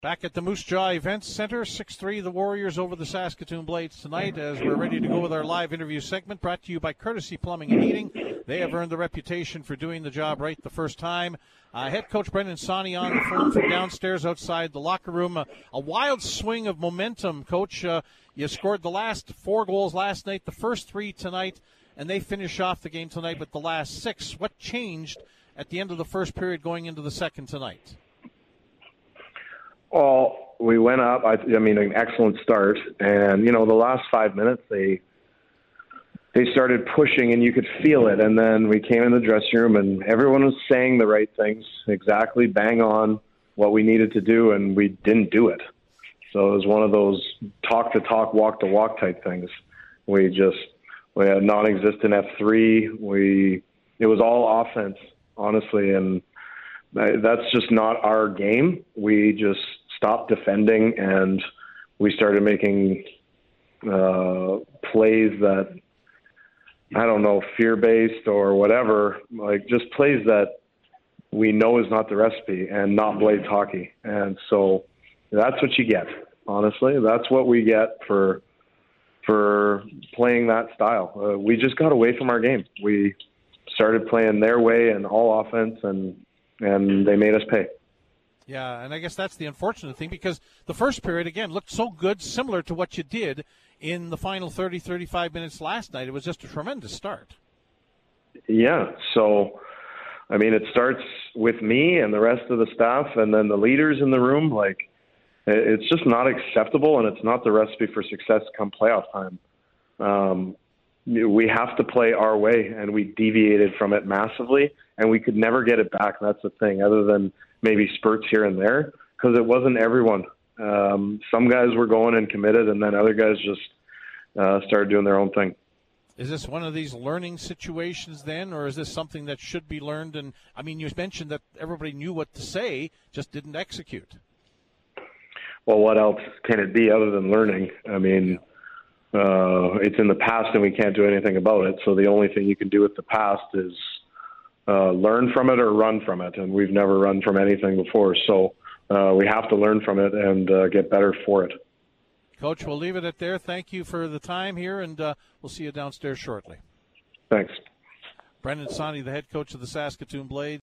Back at the Moose Jaw Events Center, 6-3, the Warriors over the Saskatoon Blades tonight as we're ready to go with our live interview segment brought to you by Courtesy Plumbing and Heating. They have earned the reputation for doing the job right the first time. Head coach Brendan Sawney on the phone from downstairs outside the locker room. A wild swing of momentum, Coach. You scored the last 4 goals last night, the first 3 tonight, and they finish off the game tonight with the last 6. What changed at the end of the first period going into the second tonight? Well, we went up. I mean, an excellent start. And, the last 5 minutes, they started pushing, and you could feel it. And then we came in the dressing room, and everyone was saying the right things, exactly bang on what we needed to do, and we didn't do it. So it was one of those talk-to-talk, walk-to-walk type things. We had non-existent F3. It was all offense, honestly, and that's just not our game. We just stopped defending, and we started making plays that, I don't know, fear-based or whatever, like just plays that we know is not the recipe and not Blades hockey. And so that's what you get, honestly. That's what we get for playing that style. We just got away from our game. We started playing their way and all offense, and they made us pay. Yeah, and I guess that's the unfortunate thing because the first period, again, looked so good, similar to what you did in the final 30, 35 minutes last night. It was just a tremendous start. Yeah, so, I mean, it starts with me and the rest of the staff and then the leaders in the room. Like, it's just not acceptable, and it's not the recipe for success come playoff time. We have to play our way, and we deviated from it massively, and we could never get it back. That's the thing, other than maybe spurts here and there, because it wasn't everyone. Some guys were going and committed, and then other guys just started doing their own thing. Is this one of these learning situations then, or is this something that should be learned? And, I mean, you mentioned that everybody knew what to say, just didn't execute. Well, what else can it be other than learning? I mean, it's in the past and we can't do anything about it. So the only thing you can do with the past is learn from it or run from it. And we've never run from anything before. So we have to learn from it and get better for it. Coach, we'll leave it at there. Thank you for the time here, and we'll see you downstairs shortly. Thanks. Brendan Sawney, the head coach of the Saskatoon Blades.